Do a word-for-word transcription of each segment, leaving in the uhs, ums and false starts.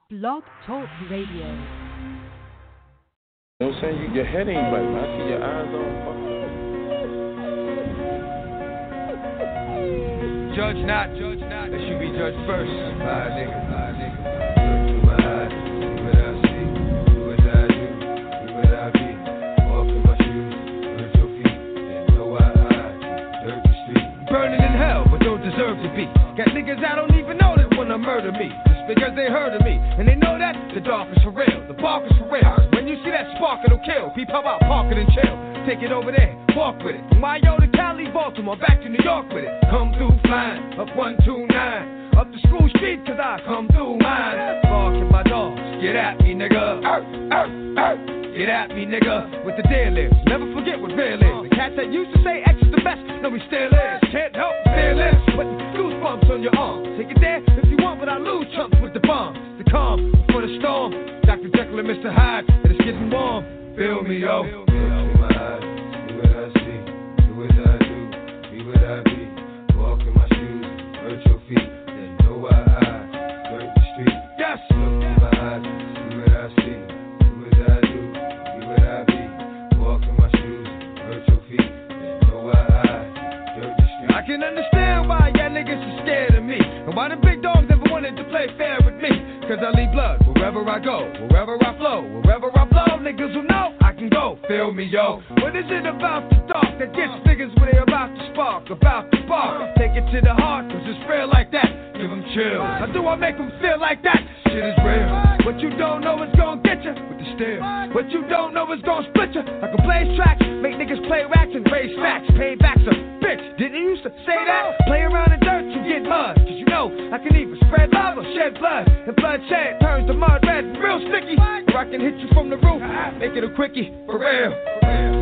Blog Talk Radio. You know what I'm saying? You, your head ain't right, man. I see your eyes all fucked up. Judge not, judge not. That should be judged first. Bye, nigga, bye, nigga. Look through my eyes, see what I see. Do what I do, be what I be. Walk in my shoes, hurt your feet. And know why I dirt the street. Burning in hell, but don't deserve to be. Got niggas I don't even know that wanna murder me. Just because they heard of me. And they know that the dark is for real, the bark is for real. When you see that spark, it'll kill. Peep how about park it and chill. Take it over there, walk with it. Why yo to Cali, Baltimore, back to New York with it. Come through flying, up one two nine. Up the school street, cause I come through mine. Barking my dogs, get at me, nigga. Arr, arr, arr. Get at me, nigga. With the dead lips, never forget what real is. The cats that used to say X is the best, no we still is. Can't help, still is. Put goosebumps on your arm. Take it there if you want, but I lose chumps with the bomb. The calm before the storm. Doctor Jekyll and Mister Hyde, and it's getting warm. Feel me, yo. Look through my eyes, see what I see. Do what I do, be what I be. Walk in my shoes, hurt your feet. Then know why I dirt the street. Yes. Look through my eyes, see what I see. Do what I do, be what I be. Walk in my shoes, hurt your feet. Then know why I dirt the street. I can understand why y'all niggas are scared of me. And why the big dogs never wanted to play fair with me. Cause I leave blood wherever I go, wherever I flow, wherever I blow, niggas will know I can go. Feel me, yo. What is it about the dark that gets niggas when they about to spark, about to spark? Take it to the heart, cause it's real like that. Give them chills. How do I make them feel like that? Shit is real. What you don't know is gonna get you with the steel. What you don't know is gonna split you. I can blaze tracks, make niggas play racks and raise facts. Payback's a bitch. Didn't you used to say that? Play around in dirt, you get mud. Cause you know I can either spread love or shed blood. And bloodshed turns the mud red, real sticky. Or I can hit you from the roof, make it a quickie, for real. For real.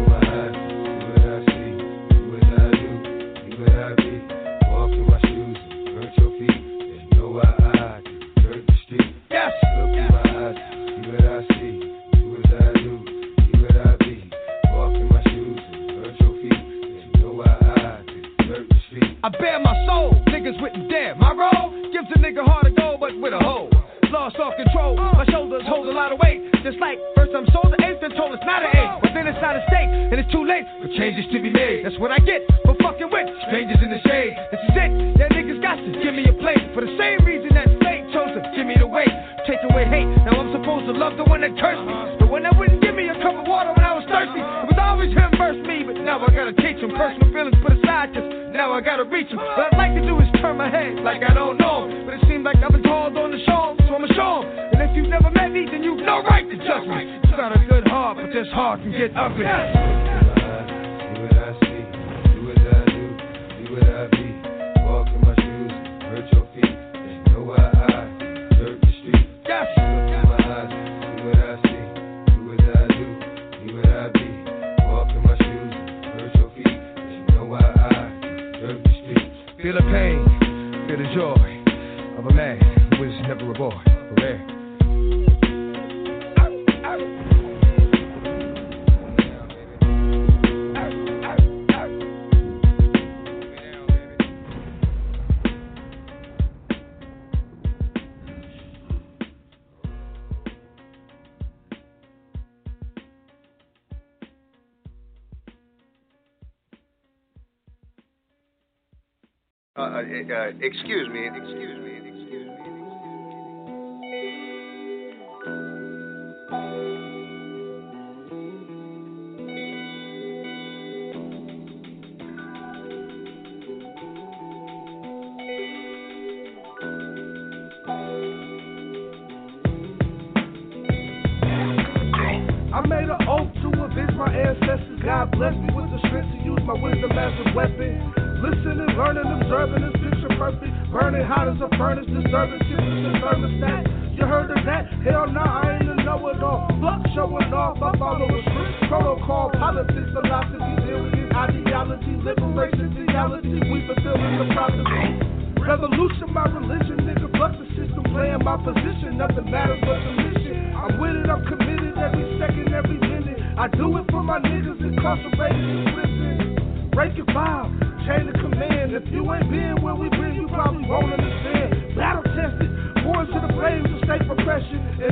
I bare my soul, niggas wouldn't dare. My role gives a nigga hard to go, but with a hoe. Lost all control, my shoulders hold a lot of weight. Just like first I'm sold, the eight's been told it's not an eight. But then it's not a state, and it's too late for changes to be made. That's what I get for fucking with strangers in the shade. This is it, that niggas got to give me a plate. For the same reason that fate chose to give me the weight. Take away hate, now I'm supposed to love the one that cursed me. The one that wouldn't give me a cup of water when I was thirsty. It was always him versus me, but now I gotta teach him. Personal feelings put aside, just now I gotta reach him. What I'd like to do is turn my head like I don't know him. But it seems like I've been called on to show him, so I'ma show him. And if you've never met me, then you've no right to judge me. It's got a good heart, but this heart can get ugly. Do what I see, do what I do, do what I be. Walk in my shoes, hurt your feet. Then know why I dirt the street. Yes. Look in my eyes, do what I see, do what I do, be what I be. Walk in my shoes, hurt your feet. Then know why I dirt the street. Feel the pain, feel the joy of a man who was never a boy. For real. Uh, uh, uh, excuse me, excuse me, excuse me. I made an oath to avenge my ancestors. God bless me with the strength to use my wisdom as a weapon. Listening, learning, observing, this picture perfect. Burning hot as a furnace, disturbing, shifting the thermostat. You heard of that? Hell nah, I ain't a know-it-all. Fuck showing off, I follow a script. Protocol, politics, philosophy, theory, ideology, liberation, theology. We fulfilling the prophecy. Revolution, my religion, nigga, fuck the system, playing my position. Nothing matters but the mission. I'm with it, I'm committed every second, every minute. I do it for my niggas incarcerated in prison. Break your vow. Chain of command. If you ain't been where we been, you probably won't understand. Battle tested, born to the flames of state repression.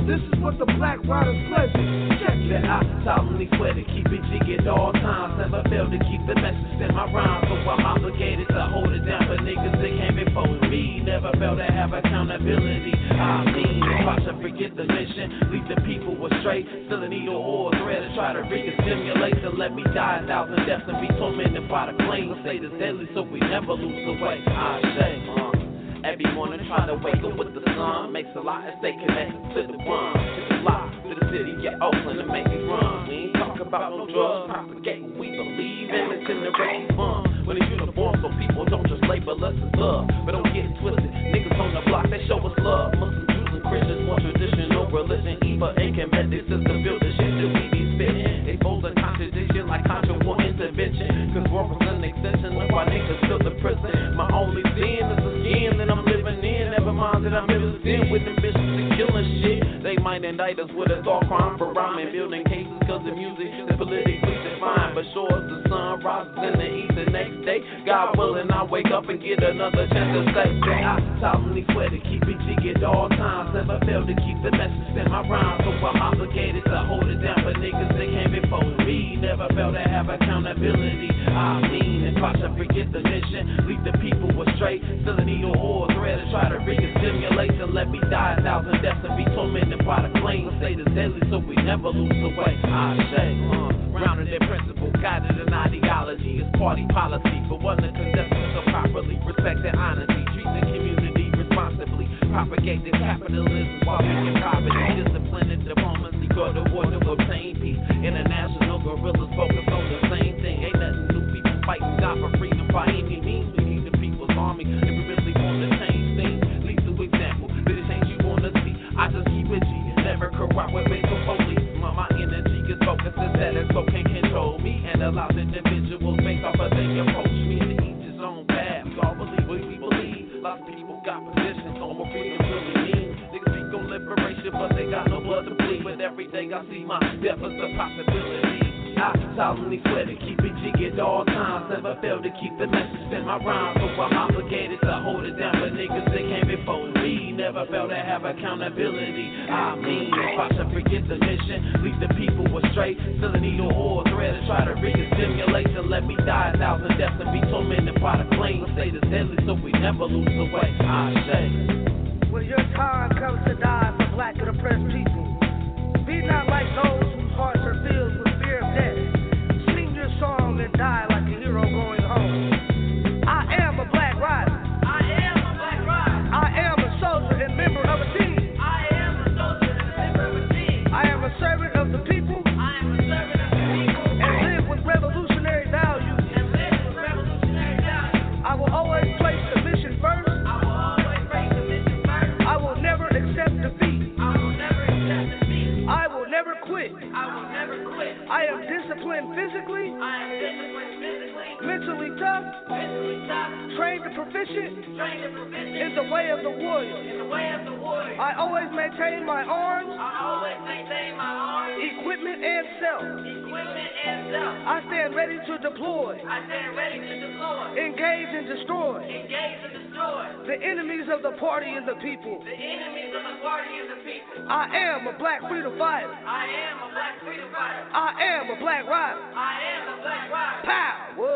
This is what the Black Riders pledge. Check it. I solemnly swear to keep it jiggy at all times. Never fail to keep the message in my rhymes. So I'm obligated to hold it down for niggas that came before me. Never fail to have accountability. I mean, if I should forget the mission, leave the people astray. Still a needle or a thread to try to re-stimulate. To let me die a thousand deaths and be tormented by the claims. Say it's deadly so we never lose the way. I say, uh, every morning try to wake up with the sun. Makes a lot and stay connected to the one. It's a lot to the city, get Oakland and make it run. We ain't talk about no drugs, propagate what we believe in. It's in the race fun. When it's uniform so people don't just label us as love. But don't get it twisted, niggas on the block, they show us love. Muslims, Jews, and Christians, more traditional religion. Evil ain't committed system built the shit that we be spitting. Expose a contradiction like contract intervention. Cause war was an extension of why niggas fill the prison. My only sin is the skin that I'm living in. Never mind that I'm innocent with ambitions and killing shit. They might indict us with a thought crime for rhyming, building cases cause the music is politically defined. But sure as the sun rises in the east the next day, God willing I wake up and get another chance to say I solemnly swear to keep it jiggy at all times. Never fail to keep the message in my rhymes. So I'm obligated to hold it down for niggas that came before me. Never fail to have accountability. I mean, if I should forget the mission, leave the people astray. Still a needle or a thread to try to re-stimulate. To let me die a thousand deaths and be tormented by the claims. Say it's deadly so we never lose the way. I say, uh, grounded in principle, guided in ideology. It's party policy for one to conduct so properly. Respect and honesty, treat the community responsibly. Propagate the capitalism while being poverty. Discipline and diplomacy, go to war to obtain peace. International guerrillas focus on the same thing. Ain't nothing new, people fighting God for freedom by any means. We need the people's army if we really want to change things. Lead to example, be the change you want to see. I just keep it G, never corrupt with basic police. My, my energy is focused and status quo can't control me. And allows individuals based off of they approach me. To each his own path, we all believe what we believe. Lots of people got positions on what freedom really means. Niggas speak on liberation, but they got no blood to bleed. But every day I see my death as a possibility. I solemnly swear to keep it jiggy at all times. Never fail to keep the message in my rhymes. So I'm obligated to hold it down for niggas that came before me. Never fail to have accountability. I mean, if I should forget the mission, leave the people astray. Still a needle or a thread to try to re-stimulate. To let me die a thousand deaths and be tormented by the claims. Say it's deadly so we never lose the way. I say, when your time comes to die for black and oppressed people, be not like those whose hearts are filled with fear of death. Sing your song and die like a hero going home. I am a black rider. I am a black rider. I am a soldier and member of a team. I am a soldier and a member of a team. I am a servant of the people. I am a servant of the people. And live with revolutionary values. And live with revolutionary values. I will always place the mission first. I will always place the mission first. I will never accept defeat. I will never accept defeat. I will never quit. I will never quit. I am disciplined physically. I am disciplined physically. Mentally tough. Mentally tough. Trained and proficient. Trained and proficient. In the way of the warrior. In the way of the warrior. I always maintain my arms. I always maintain my arms. Equipment and self. Equipment and self. I stand ready to deploy. I stand ready to deploy. Engage and destroy. Engage and destroy. The enemies of the party and the people. The enemies of the party and the people. I am a black freedom fighter. I am a black freedom fighter. I am a black rider. I am a black rider. Power.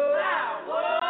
Power.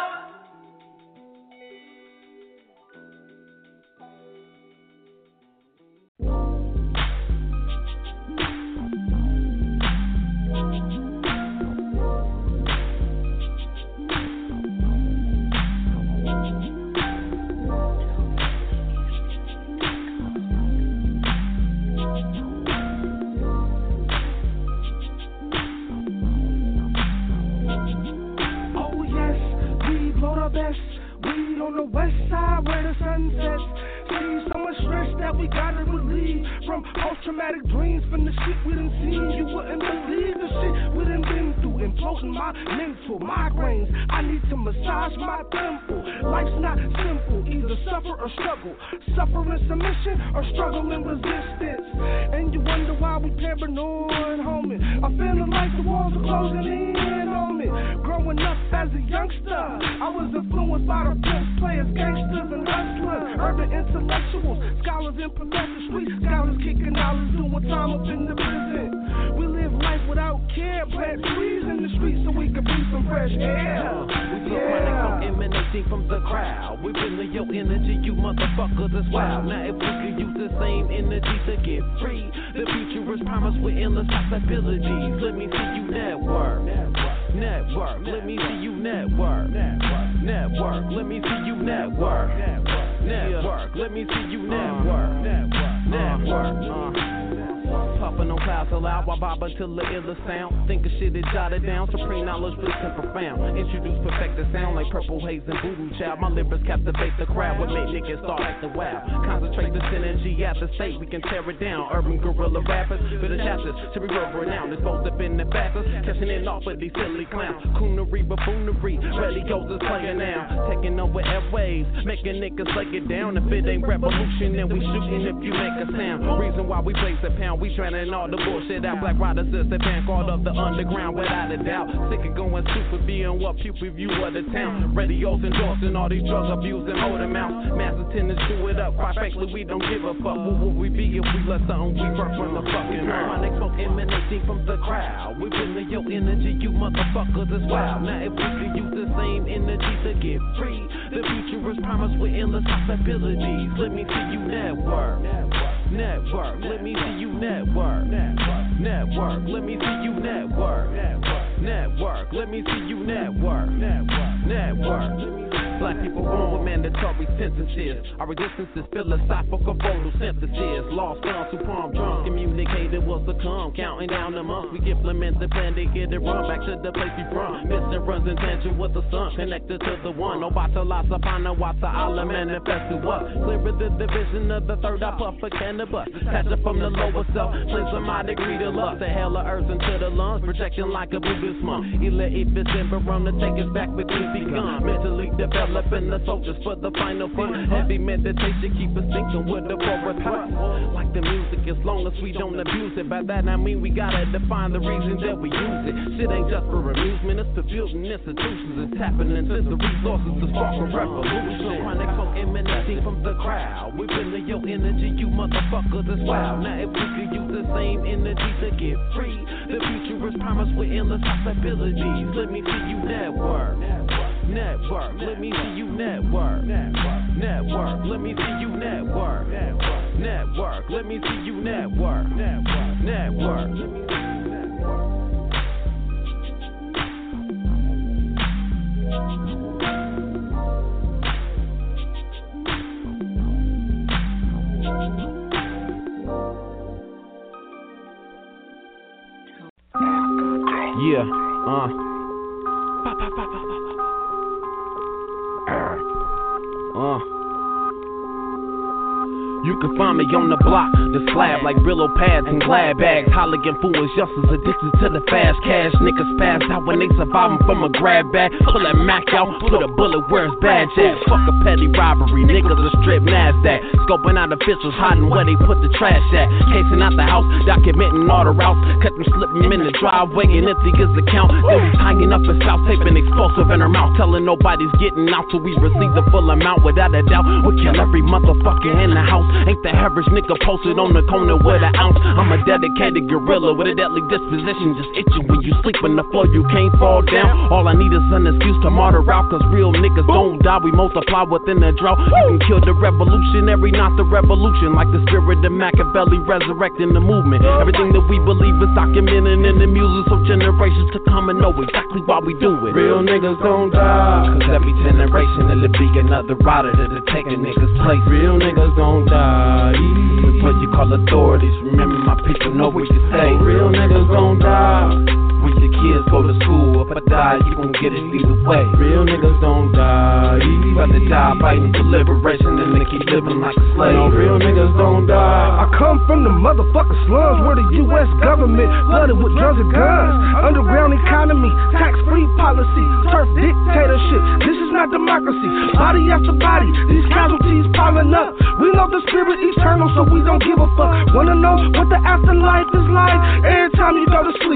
On the west side where the sun sets, see so much stress that we gotta relieve from post-traumatic dreams from the shit we done seen. You wouldn't believe the shit we done been through, imploding my mental migraines. I need to massage my temple. Life's not simple, either suffer or struggle, suffer in submission or struggle in resistance. And you wonder why we paranoid, homie. I'm feeling like the walls are closing in on me. Growing up as a youngster, I was influenced by the pimps, players, gangsters, and hustlers, urban intellectuals, scholars and professors, street scholars kicking dollars, doing time up in the prison. We live life without care, plant trees in the streets so we can breathe some fresh air. Uh, we feel chronic from emanating from the crowd. We feeling your energy, you motherfuckers is wild. Now if we could use the same energy to get free, the future is promised with endless possibilities. Let me see you network, network. Let me see you network, network. Let me see you network, network. Let me see you network, network. Puffin' on clouds aloud while bobbing till the illest sound. Think of shit is jotted down, supreme knowledge, rich and profound. Introduce perfected sound like purple haze and voodoo child. My lyrics captivate the crowd, what make niggas start acting wild. Concentrate this energy at the state, we can tear it down. Urban guerrilla rappers, for the chapters to be world renowned. Disposed up in the fastest, catching it off of these silly clowns. Coonery, buffoonery, radios is playing now. Taking over airwaves, making niggas lay it down. If it ain't revolution, then we shooting if you make a sound. Reason why we blaze a pound, we drowning all the bullshit out. Black Riders is the band called up the underground without a doubt. Sick of going super, being what people view of the town. Radios endorsing all these drug abusing motor mounts. Mass attendants do it up, quite frankly we don't give a fuck. What would we be if we let something we work from the fucking chronic smoke emanating from the crowd. We feeling your energy, you motherfuckers is wild. Now if we could use the same energy to get free, the future is promised with endless possibilities. Let me see you network, network. Let me see you network, network. Let me see you network, network. Let me see you network, network. Black people born with mandatory sentences. Our resistance is philosophical photosynthesis. Lost down to palm drunk, communicated will succumb. Counting down the months, we implement the plan to get it run back to the place we from. Missing runs in tangent with the sun, connected to the one. No bata lasa pana wata Allah manifest to us. Clearer the division of the third, I puff a cannabis. Catch up from the lower self, cleanse my degree to lust. The hell of earth into the lungs, projecting like a Buddhist monk. Ela if it's in Barone to take us back with we begun. Mentally developing the soldiers for the final fun. Heavy meditation keep us thinking with the forward thrust. Like the music, as long as we don't abuse it. By that I mean we gotta define the reason that we use it. Shit ain't just for amusement, it's to building institutions and tapping into the resources to spark a revolution. Chronic smoke emanating from the crowd. We feeling your energy, you motherfuckers is wild. Now if we could use the same energy to get free, the future is promised with endless possibilities. Let me see you network, network. Let me see you network, network. Let me see you network, network. Let me see you network, network. Yeah, uh. Uh. You can find me on the block, the slab like Brillo pads and glad bags. Holligan fools, youngsters addicted to the fast cash. Niggas passed out when they surviving from a grab bag. Pull that Mac out, put a bullet where it's badge at. Fuck a petty robbery, niggas a strip NASDAQ. Scoping out officials, hiding where they put the trash at. Casing out the house, documenting all the routes. Cut them, slip them in the driveway and empty his account. Then we tying up a south, taping explosive in her mouth. Telling nobody's getting out till we receive the full amount. Without a doubt, we'll kill every motherfucker in the house. Ain't the average nigga posted on the corner with an ounce. I'm a dedicated gorilla with a deadly disposition. Just itching when you sleep on the floor, you can't fall down. All I need is an excuse to martyr out, cause real niggas don't die. We multiply within the drought. You can kill the revolutionary, not the revolution. Like the spirit of Machiavelli resurrecting the movement. Everything that we believe is documented in the music, so generations to come and know exactly why we do it. Real niggas don't die, cause every generation it'll be another rider that'll take a nigga's place. Real niggas don't die. With what you call authorities, remember my people know what you say. Real niggas don't die. When your kids go to school, if I die, you gon' get it either way. Real niggas don't die. Rather die fighting for liberation than they keep living like a slave. No, real niggas don't die. I come from the motherfucking slums where the U S government flooded with drugs and guns. Underground economy, tax-free policy, turf dictatorship. This is not democracy. Body after body, these casualties piling up. We know the spirit eternal, so we don't give a fuck. Wanna know what the afterlife is like? Every time you go to sleep, shit, we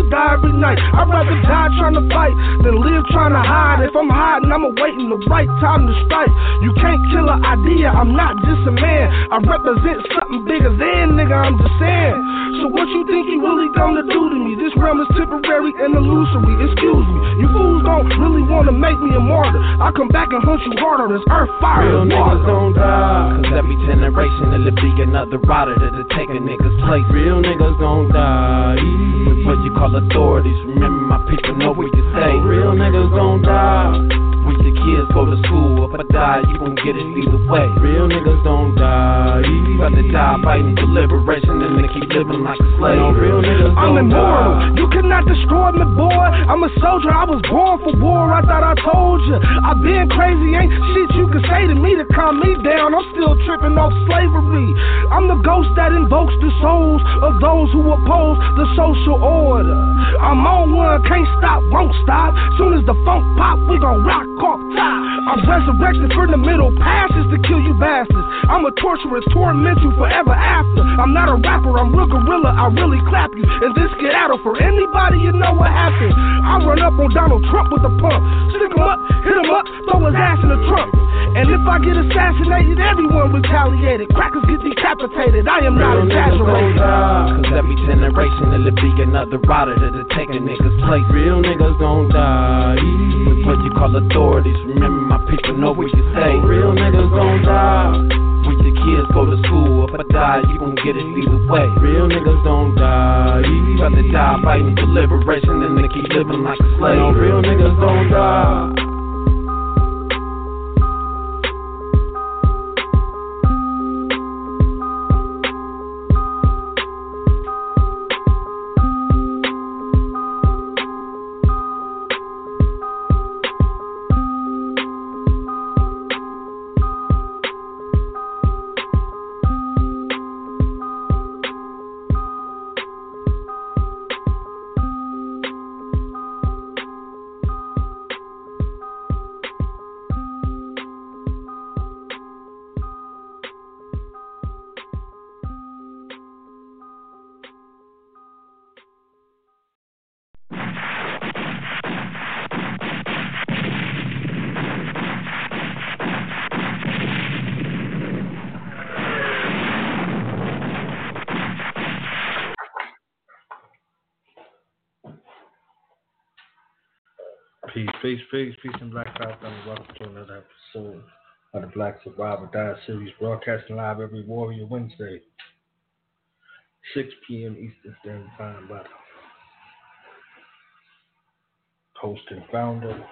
die every night. I'd rather die trying to fight than live trying to hide. If I'm hiding, I'm awaiting the right time to strike. You can't kill an idea, I'm not just a man. I represent something bigger than, nigga, I'm just saying. So what you think you really gonna do to me? This realm is temporary and illusory, excuse me. You fools don't really wanna make me a martyr. I come back and hunt you harder than earth, fire, real and niggas water. don't die, cause every generation it'll be another rider that'll take a nigga's place. Real niggas don't die with what you call authorities. Remember my people know what you say. Real niggas don't die when your kids go to school. If I die, you gon' get it either way. Real niggas don't die, rather die fighting for liberation than to keep living like a slave. No, real niggas I'm don't immortal, die. you cannot destroy me, boy. I'm a soldier, I was born for war. I thought I told you, I've been crazy, ain't shit you can say to me to calm me down. I'm still tripping off slavery. I'm the ghost that invokes the souls of those who oppose the social order. I'm on one, can't stop, won't stop. Soon as the funk pop, we gon' rock off top. I'm resurrected from the middle passes to kill you bastards. I'm a torturer, torment you forever after. I'm not a rapper, I'm real gorilla, I really clap you. And this get out for anybody, you know what happened. I run up on Donald Trump with a pump. Stick him up, hit him up, throw his ass in the trunk. And if I get assassinated, everyone retaliated. Crackers get decapitated, I am not exaggerating. Cause every generation it'll be another rider that'll take a nigga's place. Real niggas don't die with what you call authorities. Remember my people know what you say. Real niggas don't die when your kids go to school. If I die, you gon' get it either way. Real niggas don't die, rather die fighting for liberation than to keep living like a slave. No, real niggas don't die. Peace, peace, peace, peace and black power. Welcome to another episode of the Black Survivor Die series, broadcasting live every Warrior Wednesday, six p.m. Eastern Standard Time by the host and founder,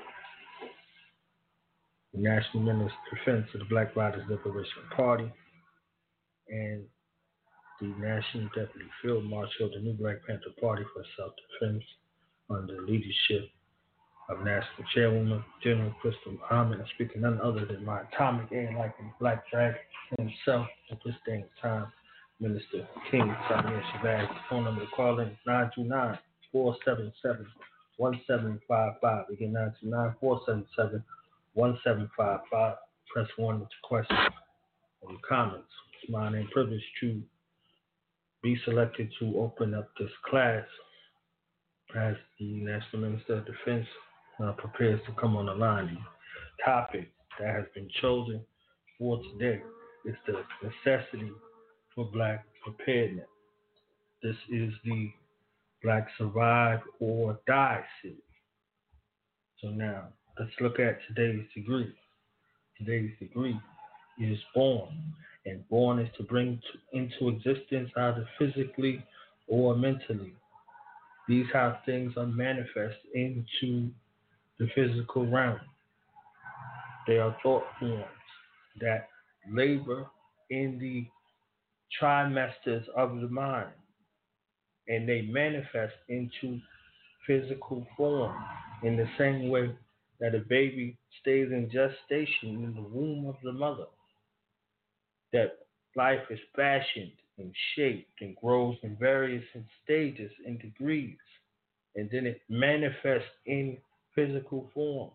the National Minister of Defense of the Black Riders Liberation Party, and the National Deputy Field Marshal of the New Black Panther Party for Self-Defense under the leadership of National Chairwoman General Crystal Muhammad, and speaking none other than my atomic air like a black dragon himself at this day and time, Minister King Samir Shabazz. The phone number to call in is nine two nine, four seven seven, one seven five five. Again, nine two nine, four seven seven, one seven five five. Press one with your questions or your comments. It's my name privilege to be selected to open up this class as the National Minister of Defense Uh, prepares to come on the line. The topic that has been chosen for today is the necessity for black preparedness. This is the Black Survive or Die series. So now, let's look at today's degree. Today's degree is born, and born is to bring to, into existence either physically or mentally. These how things are manifest into the physical realm. They are thought forms that labor in the trimesters of the mind, and they manifest into physical form in the same way that a baby stays in gestation in the womb of the mother, that life is fashioned and shaped and grows in various stages and degrees, and then it manifests in physical form.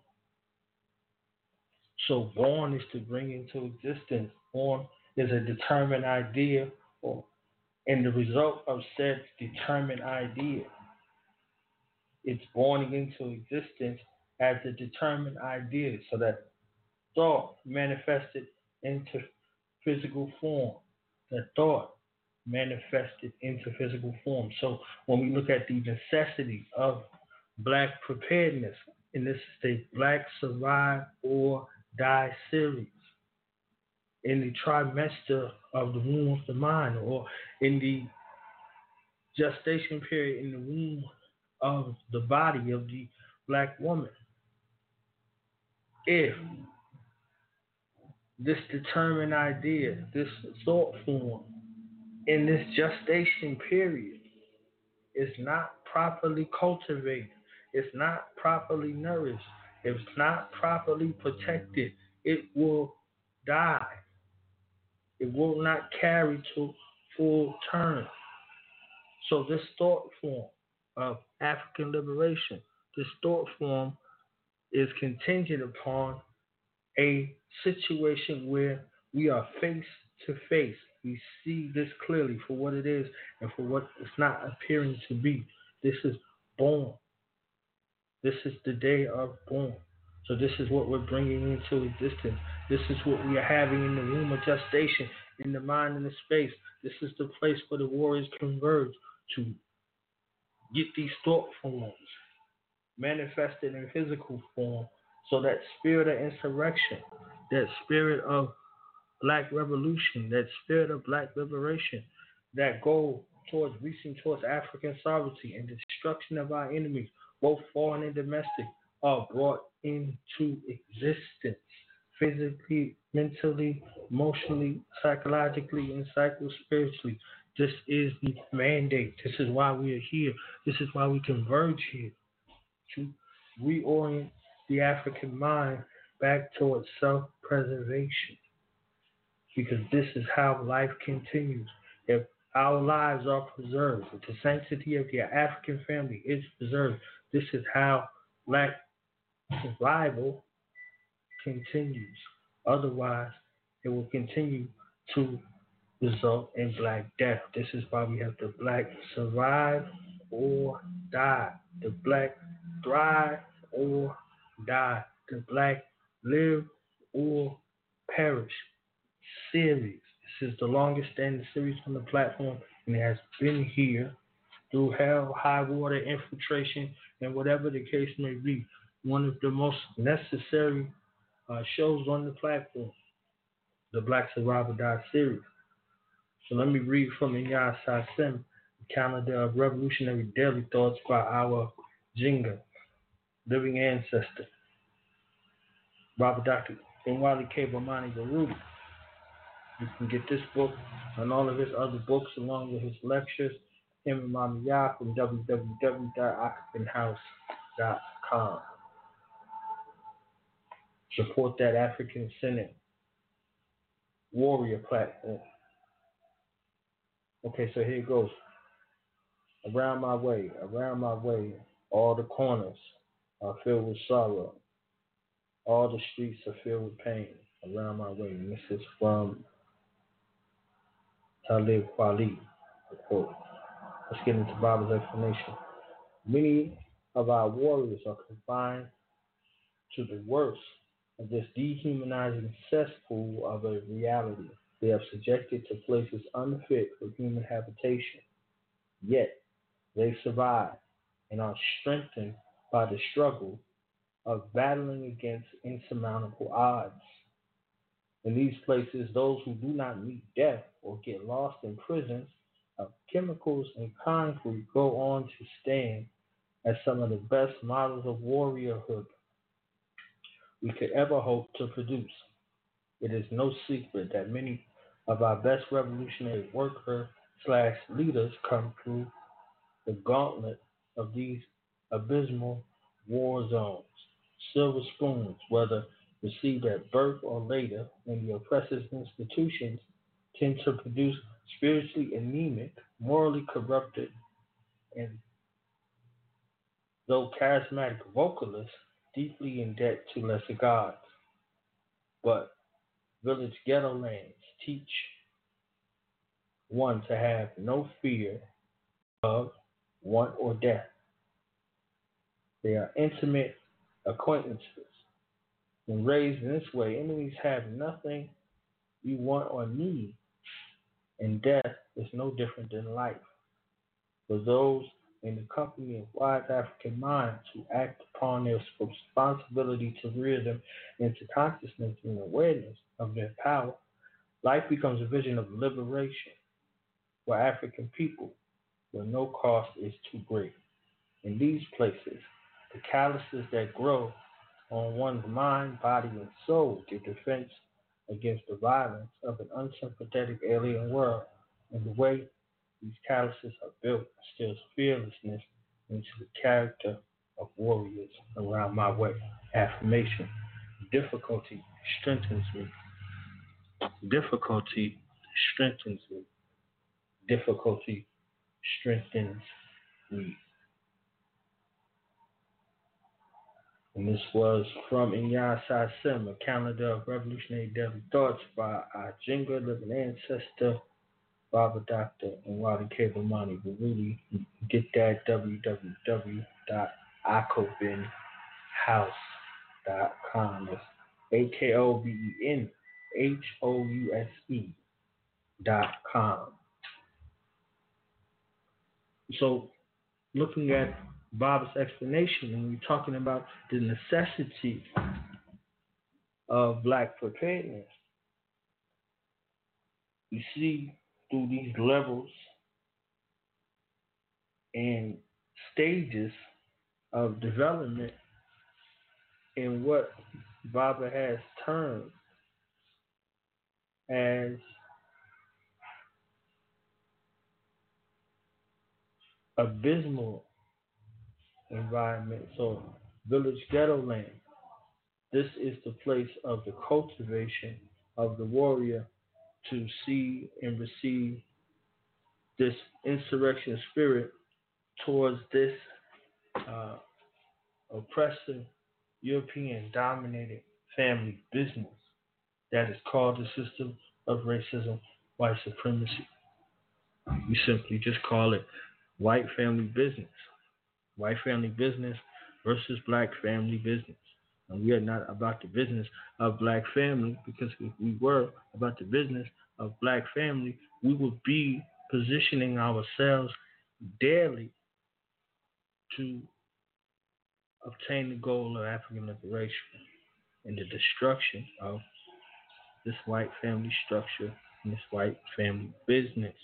So born is to bring into existence. Born is a determined idea, or and the result of said determined idea it's born into existence as a determined idea, so that thought manifested into physical form. That thought manifested into physical form. So when we look at the necessity of black preparedness, and this is the Black Survive or Die series, in the trimester of the womb of the mind, or in the gestation period in the womb of the body of the black woman, if this determined idea, this thought form, in this gestation period is not properly cultivated, it's not properly nourished, if it's not properly protected, it will die. It will not carry to full term. So this thought form of African liberation, this thought form is contingent upon a situation where we are face to face. We see this clearly for what it is and for what it's not appearing to be. This is born. This is the day of born. So this is what we're bringing into existence. This is what we are having in the womb of gestation, in the mind and the space. This is the place where the warriors converge to get these thought forms manifested in physical form, so that spirit of insurrection, that spirit of black revolution, that spirit of black liberation, that goal towards reaching towards African sovereignty and the destruction of our enemies, both foreign and domestic, are brought into existence physically, mentally, emotionally, psychologically, and psycho-spiritually. This is the mandate. This is why we are here. This is why we converge here, to reorient the African mind back towards self-preservation. Because this is how life continues. If our lives are preserved, if the sanctity of the African family is preserved, this is how black survival continues. Otherwise, it will continue to result in black death. This is why we have the black survive or die, the black thrive or die, the black live or perish series. This is the longest standing series on the platform, and it has been here through hell, high water, infiltration, and whatever the case may be. One of the most necessary uh, shows on the platform, the Black Survive or Die series. So let me read from Inyas Sasim, the calendar of revolutionary daily thoughts by our Jinga, living ancestor, Robert Doctor Inwali K. Bomani Baruti. You can get this book and all of his other books along with his lectures, him and Mama Ya, from w w w dot occupant house dot com. Support that African Senate warrior platform. Okay, so here it goes. Around my way, around my way, all the corners are filled with sorrow. All the streets are filled with pain. Around my way. And this is from Talib Kweli. Quote. Let's get into Bible's explanation. Many of our warriors are confined to the worst of this dehumanizing cesspool of a reality. They are subjected to places unfit for human habitation. Yet, they survive and are strengthened by the struggle of battling against insurmountable odds. In these places, those who do not meet death or get lost in prisons of chemicals and concrete go on to stand as some of the best models of warriorhood we could ever hope to produce. It is no secret that many of our best revolutionary worker slash leaders come through the gauntlet of these abysmal war zones. Silver spoons, whether received at birth or later, in the oppressor's institutions, tend to produce spiritually anemic, morally corrupted, and though charismatic vocalists deeply in debt to lesser gods. But village ghetto lands teach one to have no fear of want or death. They are intimate acquaintances. When raised in this way, enemies have nothing you want or need, and death is no different than life. For those in the company of wise African minds who act upon their responsibility to rear them into consciousness and awareness of their power, life becomes a vision of liberation for African people where no cost is too great. In these places, the calluses that grow on one's mind, body, and soul give defense against the violence of an unsympathetic alien world, and the way these calluses are built instills fearlessness into the character of warriors around my way. Affirmation: difficulty strengthens me. Difficulty strengthens me. Difficulty strengthens me. And this was from Inya Sasim, a calendar of revolutionary daily thoughts by our Jingle living ancestor, Baba Doctor and Wadi Kabamani Baruti. Get that w w w dot akobin house dot com. It's A K O B E N H O U S E dot com. So, looking at Baba's explanation, when we're talking about the necessity of black preparedness, you see through these levels and stages of development in what Baba has termed as abysmal environment, so village ghetto land. This is the place of the cultivation of the warrior to see and receive this insurrection spirit towards this uh, oppressive European dominated family business that is called the system of racism, white supremacy. We simply just call it white family business. White family business versus black family business. And we are not about the business of black family, because if we were about the business of black family, we would be positioning ourselves daily to obtain the goal of African liberation and the destruction of this white family structure and this white family business.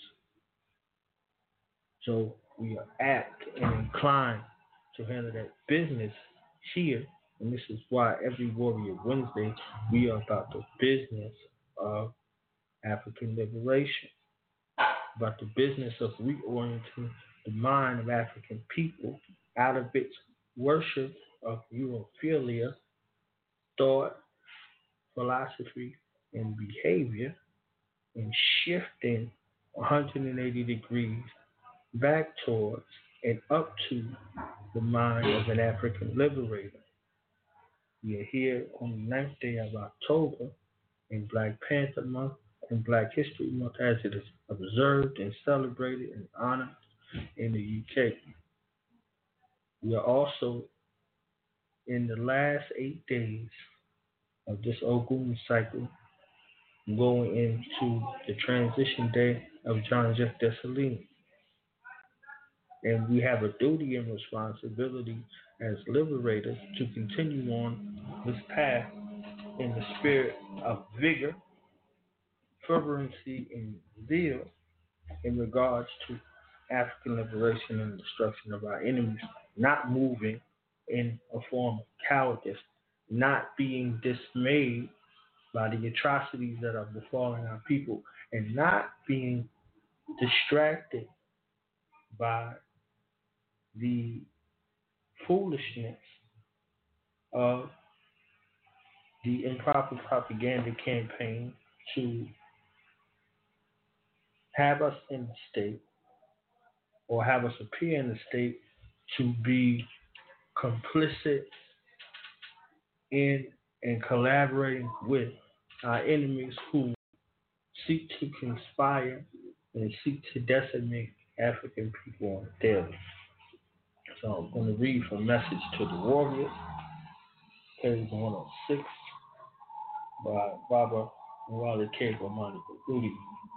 So we are apt and inclined to handle that business here, and this is why every Warrior Wednesday we are about the business of African liberation, about the business of reorienting the mind of African people out of its worship of Europhilia, thought, philosophy, and behavior, and shifting one hundred eighty degrees back towards and up to the mind of an African liberator. We are here on the ninth day of October in Black Panther Month and Black History Month, as it is observed and celebrated and honored in the U K. We are also in the last eight days of this Ogun cycle, going into the transition day of John Jacques Dessalines. And we have a duty and responsibility as liberators to continue on this path in the spirit of vigor, fervency, and zeal in regards to African liberation and destruction of our enemies, not moving in a form of cowardice, not being dismayed by the atrocities that are befalling our people, and not being distracted by the foolishness of the improper propaganda campaign to have us in the state, or have us appear in the state to be complicit in and collaborating with our enemies who seek to conspire and seek to decimate African people on the daily. So I'm going to read from Message to the Warriors, page one oh six, by Baba Wale K. Monica Udi.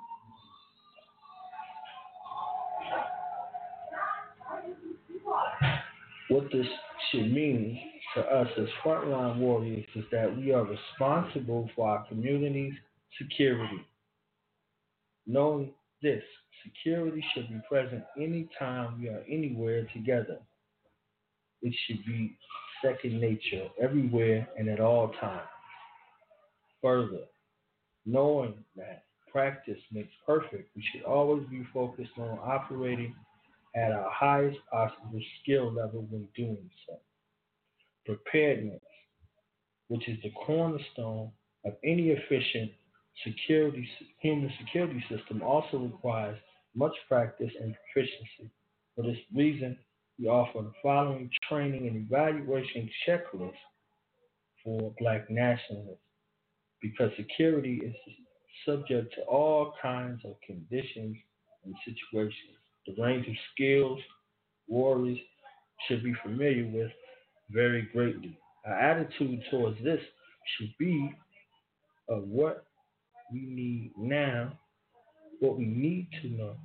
What this should mean to us as frontline warriors is that we are responsible for our community's security. Knowing this, security should be present anytime we are anywhere together. It should be second nature everywhere and at all times. Further, knowing that practice makes perfect, we should always be focused on operating at our highest possible skill level when doing so. Preparedness, which is the cornerstone of any efficient security human security system, also requires much practice and proficiency. For this reason, we offer the following training and evaluation checklist for Black nationalists, because security is subject to all kinds of conditions and situations. The range of skills warriors should be familiar with vary greatly. Our attitude towards this should be of what we need now, what we need to know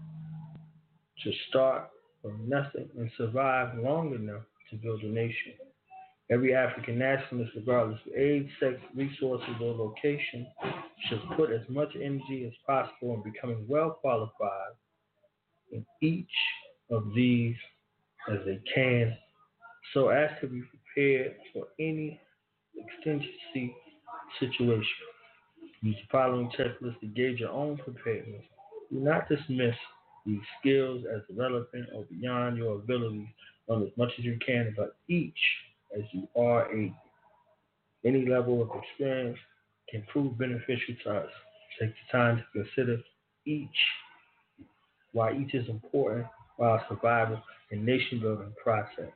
to start from nothing and survive long enough to build a nation. Every African nationalist, regardless of age, sex, resources, or location, should put as much energy as possible in becoming well qualified in each of these as they can, so as to be prepared for any exigency situation. Use the following checklist to gauge your own preparedness. Do not dismiss these skills as irrelevant or beyond your abilities. Learn as much as you can about each as you are able. Any level of experience can prove beneficial to us. Take the time to consider each, why each is important while our survival and nation building process.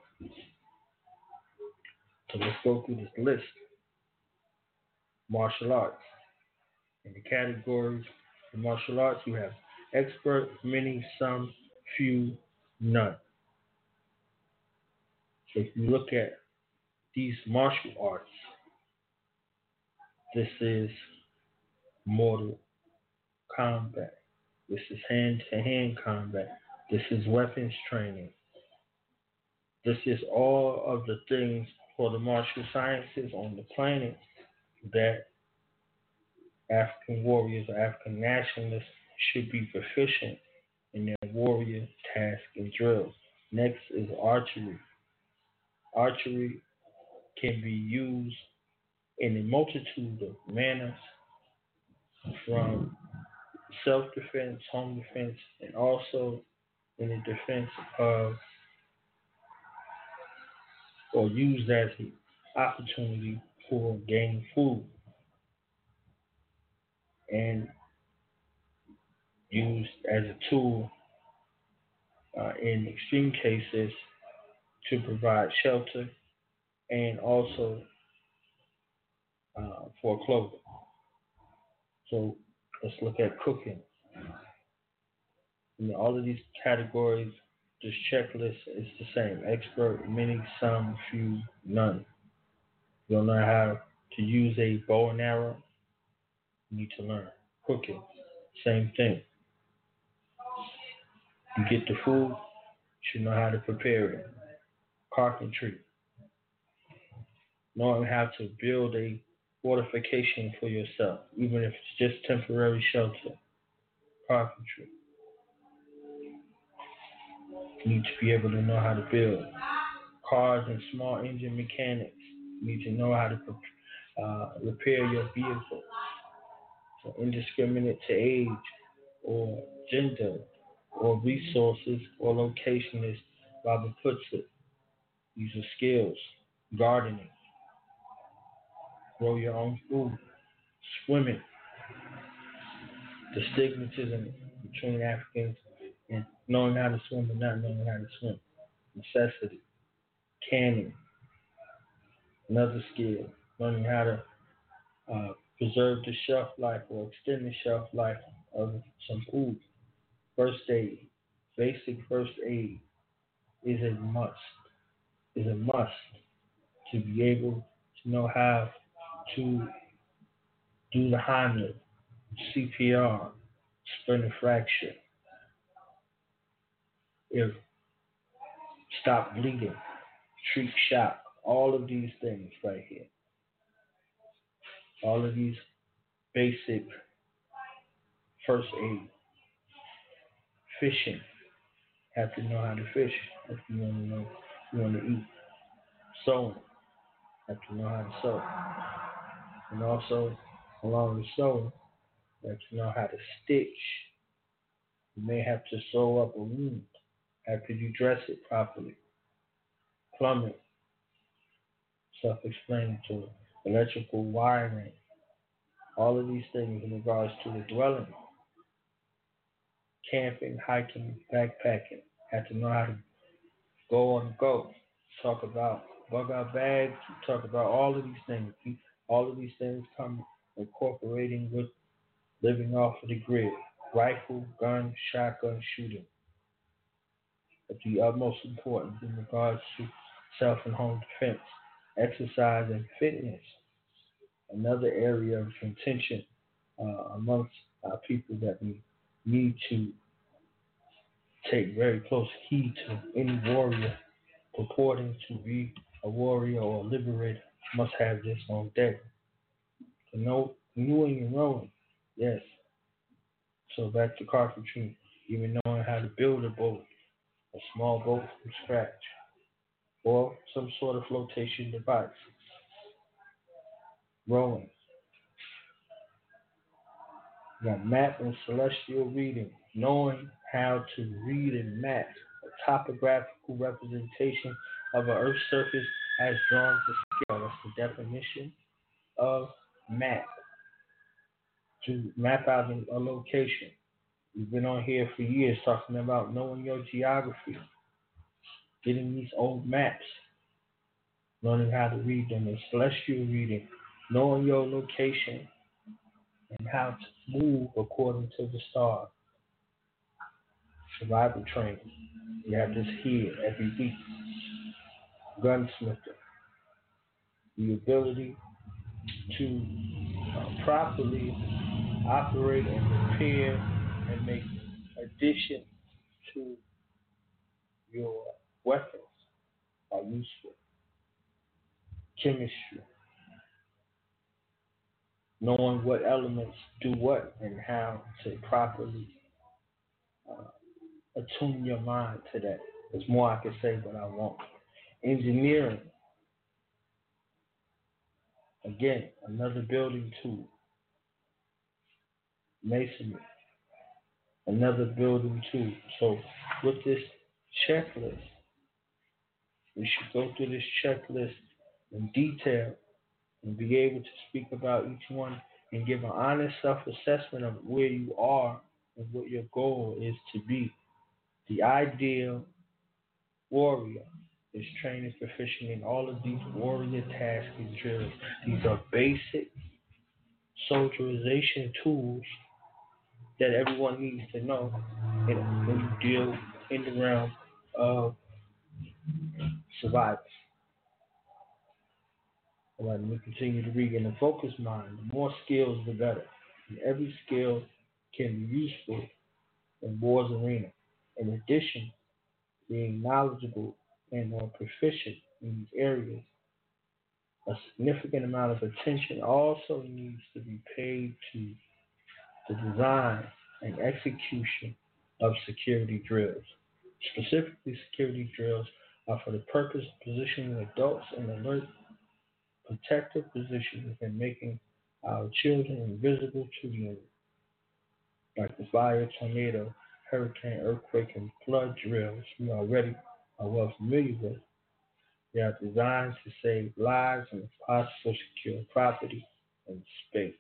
So let's go through this list. Martial arts. In the categories of martial arts, you have expert, many, some, few, none. So if you look at these martial arts, this is Mortal Kombat. This is hand-to-hand combat. This is weapons training. This is all of the things for the martial sciences on the planet that African warriors or African nationalists should be proficient in their warrior task and drills. Next is archery. Archery can be used in a multitude of manners, from self-defense, home defense, and also in the defense of, or used as an opportunity for gaining food, and used as a tool uh, in extreme cases to provide shelter and also uh, for clothing. So let's look at cooking. In all of these categories, this checklist is the same. Expert, many, some, few, none. You don't know how to use a bow and arrow, you need to learn. Cooking, same thing. You get the food, you should know how to prepare it. Carpentry, knowing how to build a fortification for yourself, even if it's just temporary shelter. Carpentry. You need to be able to know how to build. Cars and small engine mechanics. You need to know how to uh, repair your vehicle. So indiscriminate to age or gender or resources or location, as Robert puts it. These are skills. Gardening. Grow your own food. Swimming. The stigmatism between Africans and knowing how to swim and not knowing how to swim. Necessity. Canning. Another skill. Learning how to uh, preserve the shelf life or extend the shelf life of some food. First aid. Basic first aid. is a must. Is a must to be able to know how to do the Heimlich, C P R, sternal fracture, if stop bleeding, treat shock, all of these things right here. All of these basic first aid. Fishing. Have to know how to fish if you want to know you want to eat. Sewing. Have to know how to sew. And also, along with sewing, you have to know how to stitch. You may have to sew up a wound after you dress it properly. Plumbing. Self-explanatory. Electrical wiring. All of these things in regards to the dwelling. Camping, hiking, backpacking. Have to know how to go on the go. Talk about bug out bags. Talk about all of these things. All of these things come incorporating with living off of the grid. Rifle, gun, shotgun shooting. But the utmost importance in regards to self and home defense. Exercise and fitness. Another area of contention uh, amongst our people that we need to take very close heed to. Any warrior purporting to be a warrior or a liberator must have this on deck. Canoe, canoeing and rowing, yes. So back to carpentry, even knowing how to build a boat, a small boat from scratch, or some sort of flotation device. Rowing. You got map and celestial reading, knowing how to read and map a topographical representation of an Earth's surface as drawn to scale. That's the definition of map. To map out a location. We've been on here for years talking about knowing your geography, getting these old maps, learning how to read them, and celestial reading, knowing your location and how to move according to the stars. Survival training. You have this here every week. Gunsmithing. The ability to uh, properly operate and repair and make addition to your weapons are useful. Chemistry. Knowing what elements do what and how to properly uh, attune your mind to that. There's more I can say, but I won't. Engineering. Again, another building tool. Masonry. Another building tool. So with this checklist, we should go through this checklist in detail and be able to speak about each one and give an honest self-assessment of where you are and what your goal is to be. The ideal warrior is trained and proficient in all of these warrior tasks and drills. These are basic soldierization tools that everyone needs to know when you deal in the realm of survival. All right, and we continue to read. In a focused mind, the more skills, the better. And every skill can be useful in war's arena. In addition, being knowledgeable and or proficient in these areas, a significant amount of attention also needs to be paid to the design and execution of security drills. Specifically, security drills are for the purpose of positioning adults in alert, protective positions and making our children invisible to the enemy. Like the fire, tornado, hurricane, earthquake, and flood drills we already are well familiar with. They are designed to save lives and if possible secure property and space.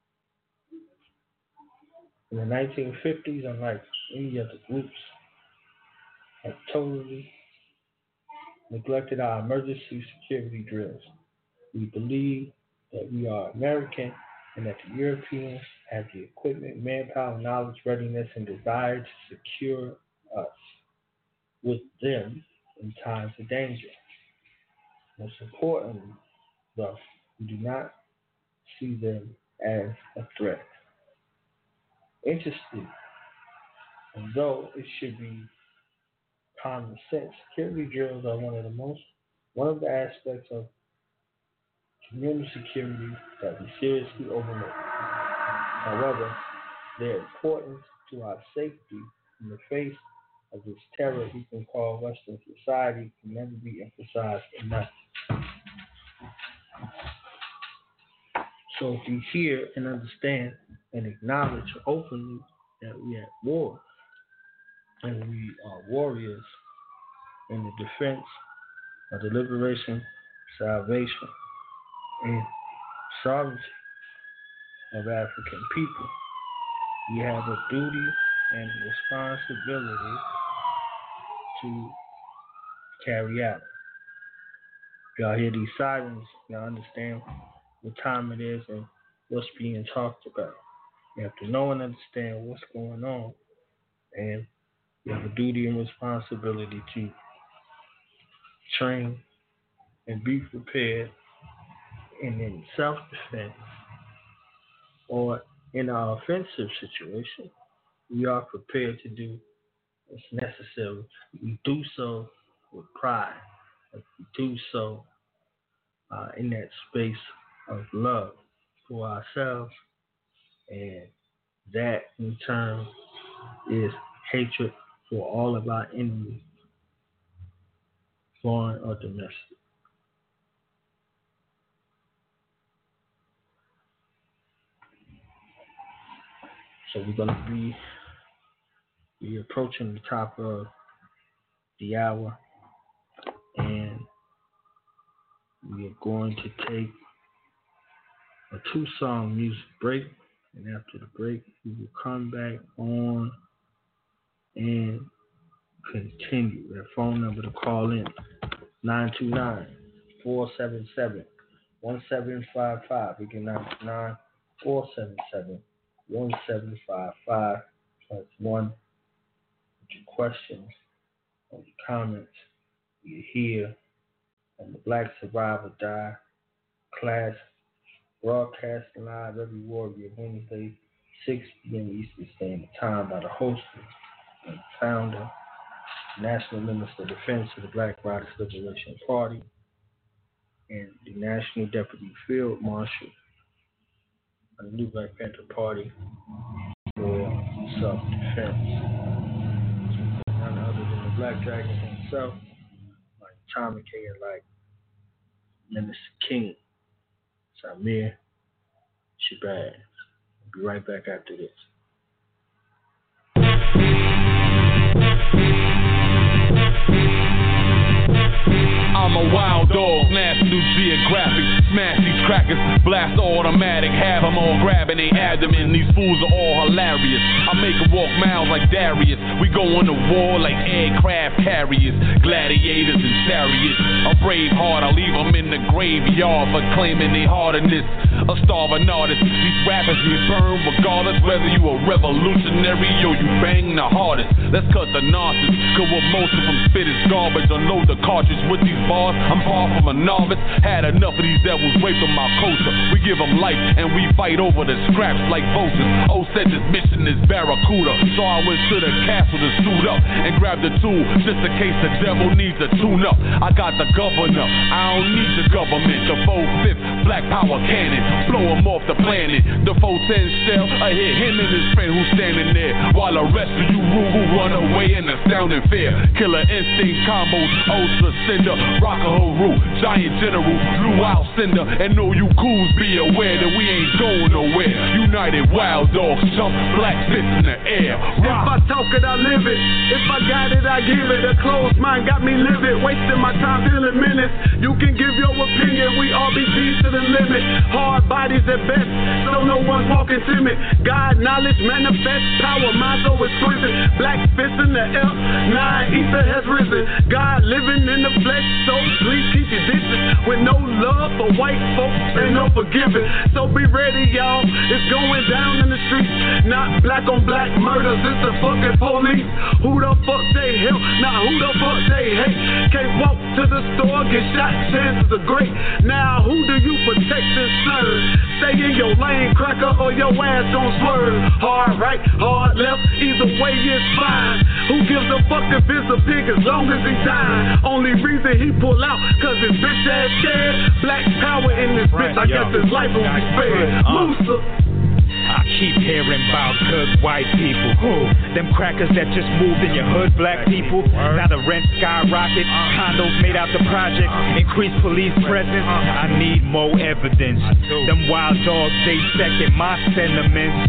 In the nineteen fifties, unlike any other groups, have totally neglected our emergency security drills. We believe that we are American and that the Europeans have the equipment, manpower, knowledge, readiness, and desire to secure us. With them, in times of danger. Most importantly, though, we do not see them as a threat. Interesting, although it should be common sense, security drills are one of the most, one of the aspects of community security that we seriously overlook. However, their importance to our safety in the face of this terror we can call Western society can never be emphasized enough. So if we hear and understand and acknowledge openly that we are at war and we are warriors in the defense of the liberation, salvation, and sovereignty of African people, we have a duty and responsibility to carry out. Y'all hear these sirens, y'all understand what time it is and what's being talked about. You have to know and understand what's going on, and you have a duty and responsibility to train and be prepared, and in self-defense or in our offensive situation, we are prepared to do what's necessary. We do so with pride. We do so uh, in that space of love for ourselves, and that in turn is hatred for all of our enemies, foreign or domestic. So we're going to be, be approaching the top of the hour, and we are going to take a two-song music break, and after the break, we will come back on and continue. That phone number to call in, nine two nine, four seven seven, one seven five five. Again, nine two nine, four seven seven, one seven five five. Plus one with your questions or your comments. You're here on the Black Survivor Die class, broadcasting live every Warrior Wednesday, six p.m. Eastern Standard Time by the host and founder, National Minister of Defense of the Black Riders Liberation Party, and the National Deputy Field Marshal of the New Black Panther Party for self-defense. None other than the Black Dragon himself, like Tommy K, and like Minister King, Samir Shabazz. We'll be right back after this. I'm a wild dog, National Geographic. Smash these crackers, blast automatic. Have them all grabbing their abdomen. These fools are all hilarious. I make them walk miles like Darius. We go on the war like aircraft carriers, gladiators and chariots. A brave heart, I leave them in the graveyard for claiming they hardness. A starving artist. These rappers get burned regardless whether you a revolutionary or you bang the hardest. Let's cut the nonsense, cause what most of them spit is garbage. Unload the cartridge with these bars. I'm far from a novice. Had enough of these devils raped on my culture. We give them life and we fight over the scraps like vultures. O said this mission is Barracuda, so I went to the castle to suit up and grab the tool just in case the devil needs a tune up. I got the governor, I don't need the government. The four-fifth black power cannon, blow him off the planet. The four ten cell, I hit him and his friend who's standing there, while the rest of you rule who run away in astounding fear. Killer instinct combos, ultra cinder, rock-a-ho-roo, giant general, luau cinder, and know you coos be aware that we ain't going nowhere. United wild dogs, jump black fists in the air. Rock. If I talk it, I live it. If I got it, I give it. A closed mind got me livid, wasting my time feeling minutes. You can give your opinion, we R B Gs to the limit. Hard bodies at best, so no one's walking timid. God knowledge manifest power, mind so exquisite. Black fist in the air, nine ether has risen. God living in the flesh, so please keep your distance. With no love for white folks and no forgiving. So be ready, y'all. It's going down in the streets. Not black on black murders, it's the fucking police. Who the fuck they help? Nah, who the fuck they hate? can't walk to the store, get shot, chances are great. Now who do you protect and serve? Stay in your lane, cracker, or your ass don't swerve. Hard right, hard left, either way is fine. Who gives a fuck if it's a pig as long as he dying? Only reason he pull out, cause his bitch ass scared. Black power in this bitch, I guess his life will be spared. Musa. I keep hearing about good white people. Who? Them crackers that just moved in your hood, black people. Now the rent skyrocket, condos made out the project, increased police presence. I need more evidence. Them wild dogs, they second my sentiments.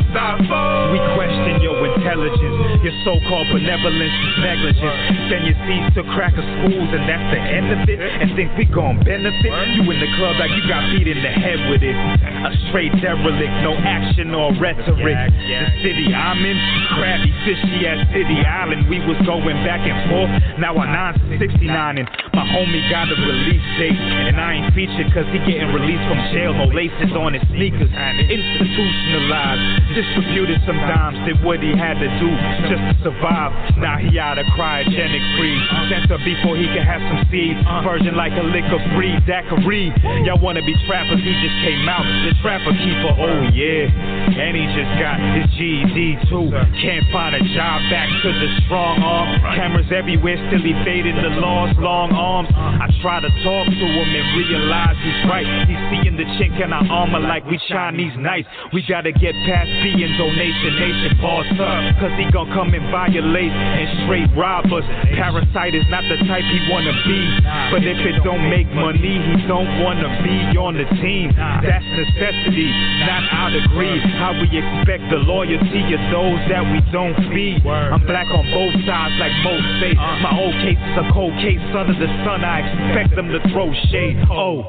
We question your intelligence, your so-called benevolence is negligence. Then you cease to cracker schools and that's the end of it. And think we gon' benefit? You in the club like you got beat in the head with it. A straight derelict, no action or rhetoric. The city I'm in, crabby, fishy at City Island. We was going back and forth, now I'm nine sixty-nine and my homie got a release date. And I ain't featured cause he getting released from jail. No laces on his sneakers, institutionalized, distributed some dimes. Did what he had to do just to survive. Now he out of cryogenic freeze. Center before he can have some seeds. Version like a liquor breed, daiquiri. Y'all wanna be trappers, he just came out. The trapper keeper, oh yeah. And he just got his G E D too. Can't find a job, back to the strong arm. Cameras everywhere, still evading the laws, long arms. I try to talk to him and realize he's right. He's seeing the chink in our armor like we Chinese nice. We gotta get past being donation nation boss up, cause he gon' come and violate and straight rob us. Parasite is not the type he wanna be, but if it don't make money, he don't wanna be on the team. That's necessity, not out of greed. How we expect the loyalty of those that we don't feed. I'm black on both sides like most say. My whole case is a cold case under the sun. I expect them to throw shade. Oh.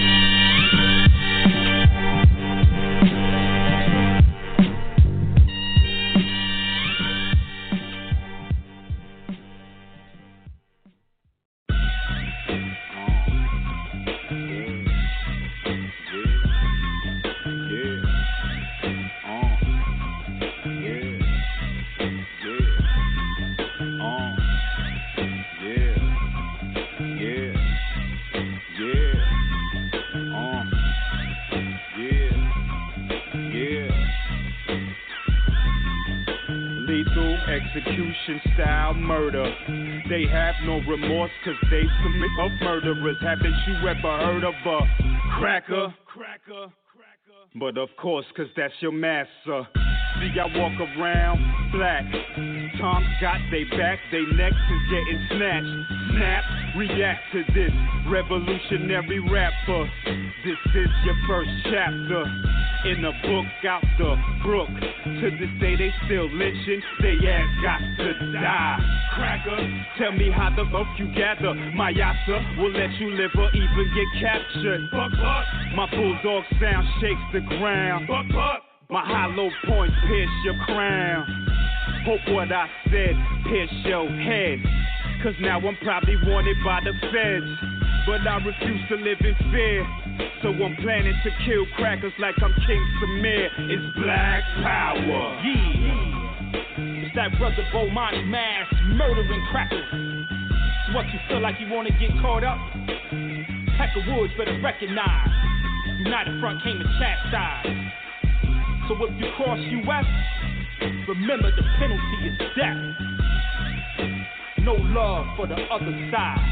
Execution style murder. They have no remorse cause they commit of murderers. Haven't you ever heard of a cracker? Cracker. But of course, cause that's your master. See, I walk around black. Tom's got they back, they necks is getting snatched. Snap, react to this revolutionary rapper. This is your first chapter in a book out the brook. To this day they still lynching, they ass got to die. Cracker, tell me how the fuck you gather. My yassa will let you live or even get captured. Buck, buck. My bulldog sound shakes the ground. Buck, buck. My hollow points pierce your crown. Hope what I said pierce your head. Cause now I'm probably wanted by the feds. But I refuse to live in fear. So I'm planning to kill crackers like I'm King Samir. It's black power. Yeah. It's that brother Bomani mass murdering crackers. So what, you feel like you wanna get caught up? Pack of Woods better recognize. United Front came to chastise. So if you cross U S, remember the penalty is death. No love for the other side.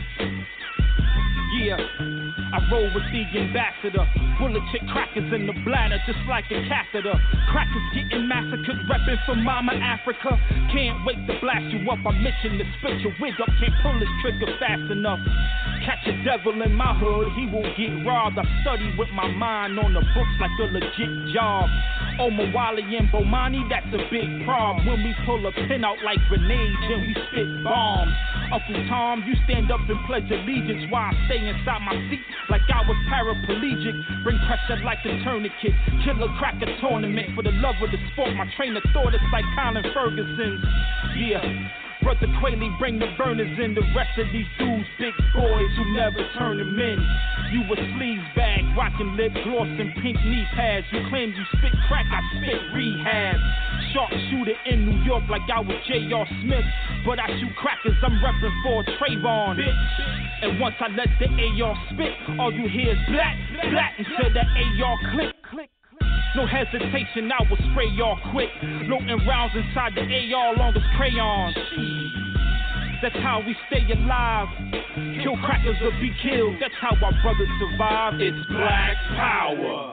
Yeah, I roll with the ambassador. Bullet chick crackers in the bladder, just like a catheter. Crackers getting massacred, repping for Mama Africa. Can't wait to blast you up. I'm itching to split your wig up. Can't pull this trigger fast enough. Catch a devil in my hood, he won't get robbed. I study with my mind on the books like a legit job. Omar Wally and Bomani, that's a big problem. When we pull a pin out like grenades and we spit bombs. Uncle Tom, you stand up and pledge allegiance while I stay inside my seat like I was paraplegic. Bring pressure like a tourniquet. Killer cracker tournament for the love of the sport. My trainer thought it's like Colin Ferguson's. Yeah. Brother Quayle, bring the burners in. The rest of these dudes, big boys who never turn them in. You a sleaze bag, rockin' lip gloss and pink knee pads. You claim you spit crack, I spit rehab. sharpshooter in New York like I was J R. Smith. But I shoot crackers, I'm repping for Trayvon, bitch. And once I let the A R spit, all you hear is black, black until the A R click, click. No hesitation, I will spray y'all quick. Loading rounds inside the A R long as crayons. That's how we stay alive. Kill crackers or be killed. That's how our brothers survive. It's Black Power.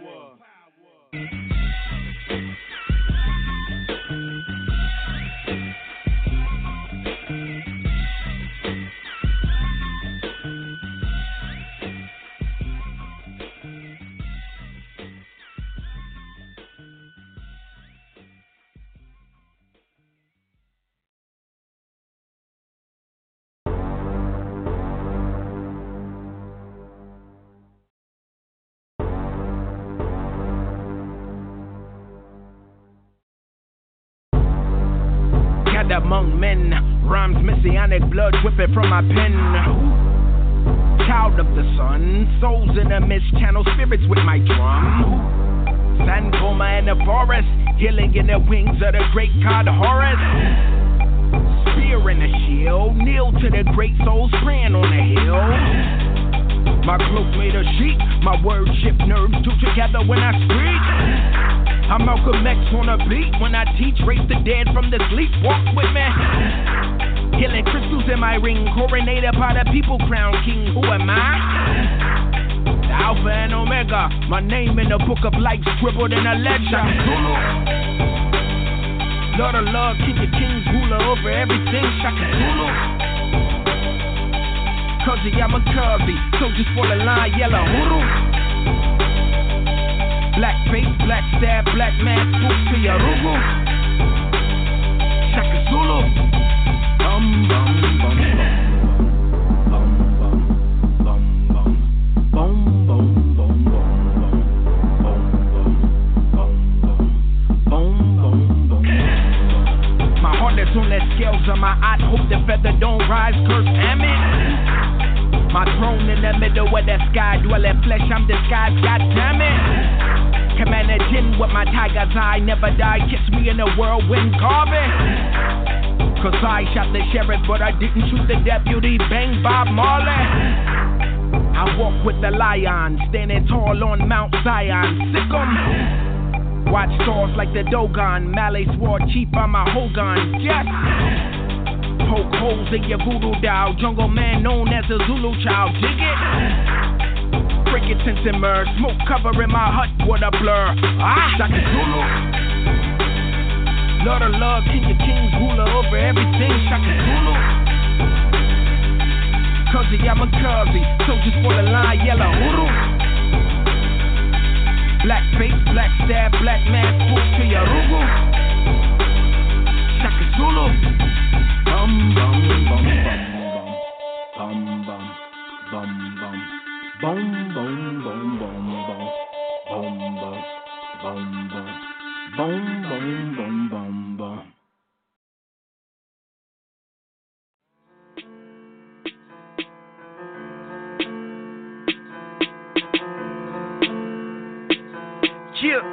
Among men, rhymes messianic, blood dripping from my pen. Child of the sun, souls in the mist, channel spirits with my drum. Sangoma in the forest, healing in the wings of the great god Horus. Spear in the shield, kneel to the great souls praying on the hill. My cloak made of sheep, my words shift nerves two together when I speak. I'm Malcolm X on a beat when I teach, raise the dead from the sleep, walk with me. Killing crystals in my ring, coronated by the people, crown king, who am I? The Alpha and Omega, my name in the book of life scribbled in a ledger. Lord of love, king of kings, ruler over everything, Shaka Zulu. Cause I'm a curvy, soldiers for the line, yellow hoodoo. Black face, black stab, black man, swoop to your rugu. Shaka Zulu. Bum, bum, bum, bum. Bum, bum, bum. Bum, bum, bum, bum, bum. Bum, bum, bum. My heart is on the scales of my eye. Hope the feather don't rise, curse, amen. My throne in the middle of the sky, dwelling flesh, I'm disguised, goddammit. Commander Jin with my tiger's eye, never die, kiss me in a whirlwind carving. Cause I shot the sheriff, but I didn't shoot the deputy, bang Bob Marley. I walk with the lion, standing tall on Mount Zion, sick 'em. Watch stars like the Dogon, Malay swore chief on my Hogan, yes. Poke holes in your voodoo doll, jungle man known as a Zulu child, dig it? Crickets and simmer, smoke covering my hut with a blur. Ah, Shaka Zulu. Lord of love, king of kings, ruler over everything, Shaka Zulu. Cause I'm a curvy, soldiers for the line, yellow hoodoo. Black face, black stab, black man, swoop to your rugu. Shaka Zulu. Bum, bum, bum, bum, bum, bum, bum, bum. Boom, boom, boom, boom, boom, boom, boom, boom, boom, boom, boom, boom, boom, boom. Yeah,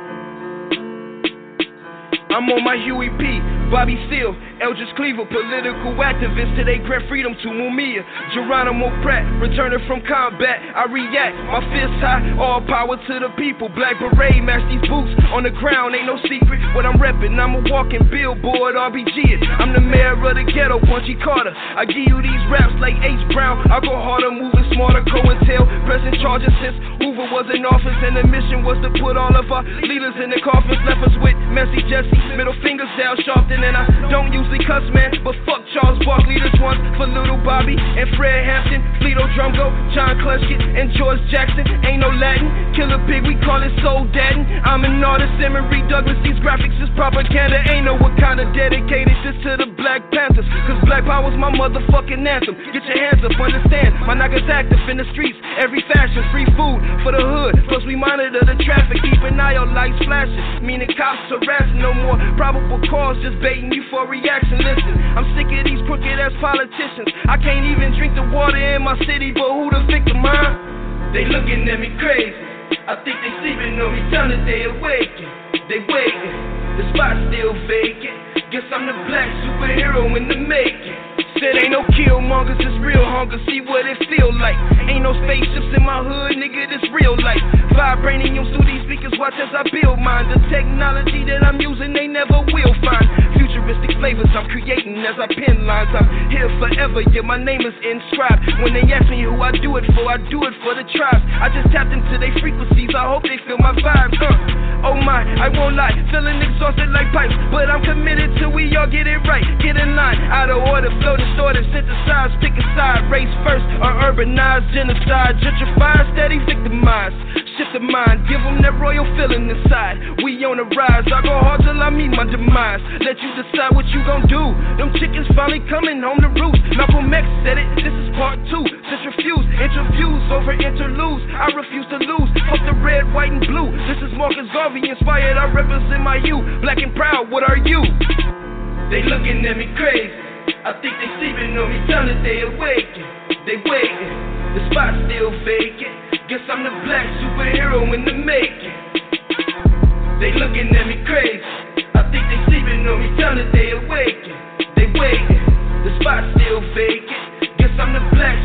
I'm on my Huey P, Bobby Seale, Eldridge Cleaver, political activist till they grant freedom to Mumia. Geronimo Pratt, returning from combat, I react, my fists high, all power to the people. Black Beret, match these boots on the ground, ain't no secret what I'm reppin'. I'm a walking billboard, R B G it. I'm the mayor of the ghetto, Punchy Carter. I give you these raps like H. Brown. I go harder, moving smarter, COINTEL, pressing charges since Hoover was in office, and the mission was to put all of our leaders in the coffins. Left us with Messy Jesse, middle fingers down, Sharpton, and I don't usually cuss, man, but fuck Charles Barkley, this one's for Little Bobby and Fred Hampton, Fleeto Drumgo, John Clutchkin, and George Jackson. Ain't no Latin, Killer Pig, we call it Soul Dadden. I'm an artist, Emery Douglas, these graphics is propaganda. Ain't no what kind of dedicated this to the Black Panthers, cause Black Power's my motherfucking anthem. Get your hands up, understand, my niggas active in the streets, every fashion, free food for the hood, plus we monitor the traffic, keep an eye on lights flashing, meaning cops harassing, no more probable cause, just baiting you for reaction. Listen, I'm sick of these crooked ass politicians. I can't even drink the water in my city, but who the victim, huh? They looking at me crazy. I think they sleeping on me, time that they awaken. They waiting. The spot's still vacant. Guess I'm the black superhero in the making. Said ain't no killmongers, it's real hunger. See what it feel like. Ain't no spaceships in my hood, nigga, this real life. Vibranium through these speakers, watch as I build mine. The technology that I'm using, they never will find. Futuristic flavors I'm creating as I pen lines. I'm here forever, yeah, my name is inscribed. When they ask me who I do it for, I do it for the tribes. I just tapped into their frequencies, I hope they feel my vibes, huh? Oh my, I won't lie, feeling exhausted like pipes. But I'm committed till we all get it right. Get in line, out of order, flow distorted, synthesize, pick a side. Race first or urbanized, genocide, gentrified, steady victimized. Shift the mind, give them that royal feeling inside. We on the rise, I go hard till I meet my demise. Let you decide what you gon' do. Them chickens finally coming home to roost. Malcolm X said it, this is part two. Centrifuge, interviews over interludes. I refuse to lose, fuck the red, white, and blue. This is Marcus Garvey inspired, I represent my youth. Black and proud, what are you? They looking at me crazy. I think they sleeping on me, tell that they awaken. They waiting, the spot's still vacant. Guess I'm the black superhero in the making. They looking at me crazy. I think they sleeping on me, tell that they awaken. They waiting, the spot's still vacant. Guess I'm the black